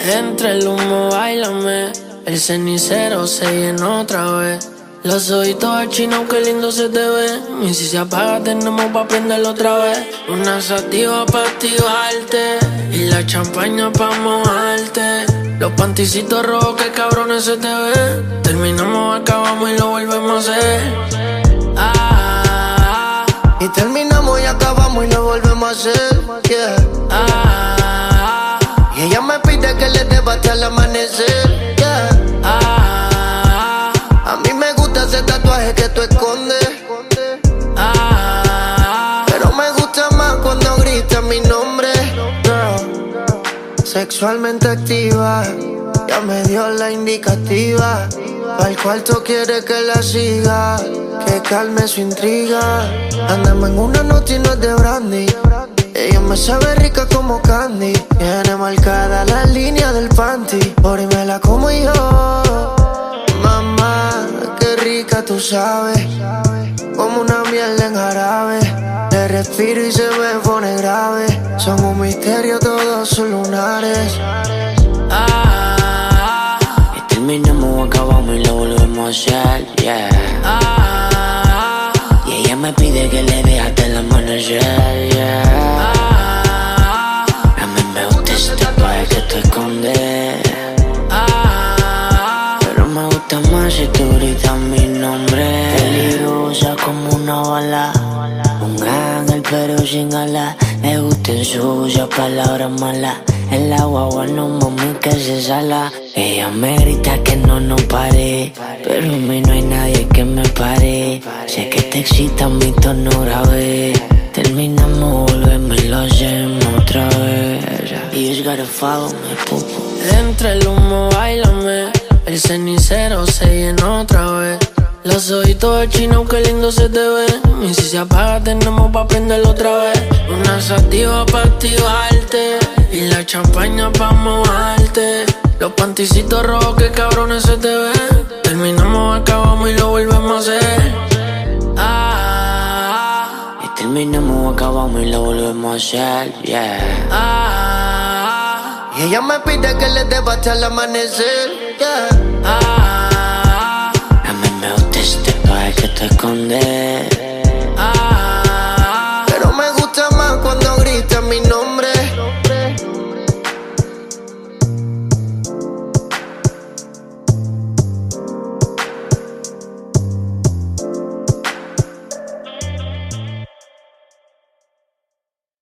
Entre el humo, báilame. El cenicero se llenó otra vez. Los ojitos de chino, qué lindo se te ve. Y si se apaga, tenemos pa' prenderlo otra vez. Una sativa pa' activarte y la champaña pa' mojarte. Los panticitos rojos, qué cabrones se te ven. Terminamos, acabamos y lo volvemos a hacer. Y terminamos y acabamos y lo volvemos a hacer. Yeah. Y ella me pide que le deba hasta el amanecer. Yeah. A mí me gusta ese tatuaje que tú escondes. Pero me gusta más cuando gritas mi nombre. Girl, sexualmente activa, ya me dio la indicativa. Al cuarto quiere que la siga, que calme su intriga. Andamos en una noche y no es de brandy. Ella me sabe rica como candy. Tiene marcada la línea del panty. Por ahí me la como yo. Mamá, qué rica tú sabes. Como una miel en jarabe. Te respiro y se me pone grave. Son un misterio todos sus lunares. Y terminamos, acabamos y lo volvemos a hacer, yeah. Y ella me pide que le dé hasta el amanecer, yeah. A mí me gusta ese tatuaje que tú escondes. Pero me gusta más si tú gritas mi nombre. Peligrosa como una bala, un ángel pero sin alas. Me gustan sucias palabras malas. En la guagua no mami que se sala. Ella me grita que no pare, pero a mí no hay nadie que me pare. Sé que te excita mi tono grave. Terminamos, volvemos y lo hacemos otra vez. You just gotta follow me, pupu. Entre el humo, báilame. El cenicero se llenó otra vez. Los ojitos de chino, qué lindo se te ven. Y si se apaga, tenemos pa' prenderlo otra vez. Una sativa pa' activarte y la champaña pa' mojarte. Los panticitos rojos, qué cabrones se te ven. Terminamos, acabamos y lo volvemos a hacer. Y terminamos, acabamos y lo volvemos a hacer, yeah. Y ella me pide que le deba hasta el amanecer. Yeah.